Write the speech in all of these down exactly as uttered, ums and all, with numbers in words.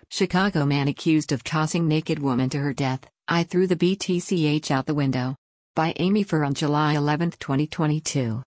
Chicago man accused of tossing naked woman to her death. I threw the B T C H out the window. By Amy Furr on July eleventh, twenty twenty-two.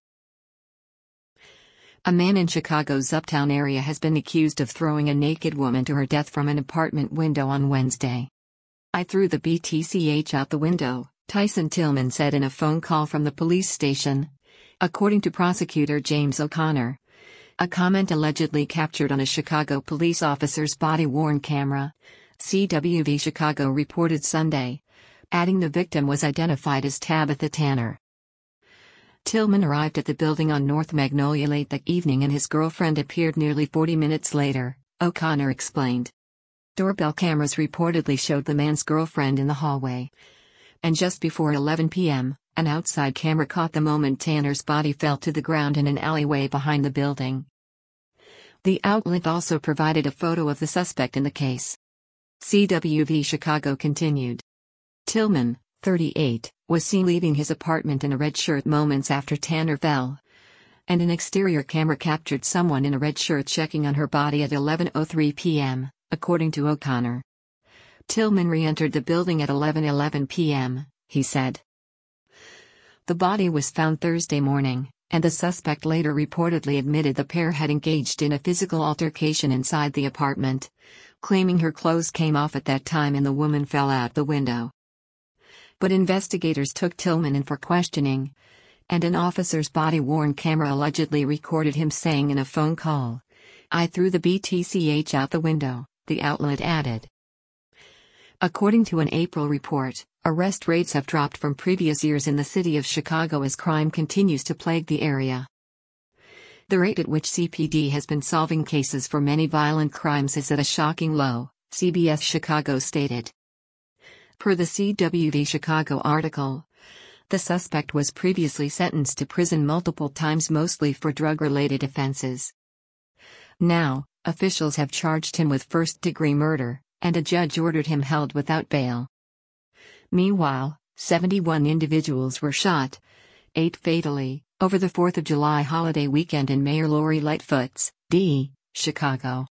A man in Chicago's Uptown area has been accused of throwing a naked woman to her death from an apartment window on Wednesday. I threw the B T C H out the window, Tyson Tillman said in a phone call from the police station. According to prosecutor James O'Connor. A comment allegedly captured on a Chicago police officer's body-worn camera, C W V Chicago reported Sunday, adding the victim was identified as Tabitha Tanner. Tillman arrived at the building on North Magnolia late that evening and his girlfriend appeared nearly forty minutes later, O'Connor explained. Doorbell cameras reportedly showed the man's girlfriend in the hallway. And just before eleven p m, an outside camera caught the moment Tanner's body fell to the ground in an alleyway behind the building. The outlet also provided a photo of the suspect in the case. C W V Chicago continued. Tillman, thirty-eight, was seen leaving his apartment in a red shirt moments after Tanner fell. And an exterior camera captured someone in a red shirt checking on her body at eleven oh three p m, according to O'Connor. Tillman re-entered the building at eleven eleven p m, he said. The body was found Thursday morning, and the suspect later reportedly admitted the pair had engaged in a physical altercation inside the apartment, claiming her clothes came off at that time and the woman fell out the window. But investigators took Tillman in for questioning, and an officer's body-worn camera allegedly recorded him saying in a phone call, "I threw the B T C H out the window," the outlet added. According to an April report, arrest rates have dropped from previous years in the city of Chicago as crime continues to plague the area. The rate at which C P D has been solving cases for many violent crimes is at a shocking low, C B S Chicago stated. Per the C W V Chicago article, the suspect was previously sentenced to prison multiple times, mostly for drug-related offenses. Now, officials have charged him with first-degree murder, and a judge ordered him held without bail. Meanwhile, seventy-one individuals were shot, eight fatally, over the fourth of July holiday weekend in Mayor Lori Lightfoot's, D. Chicago.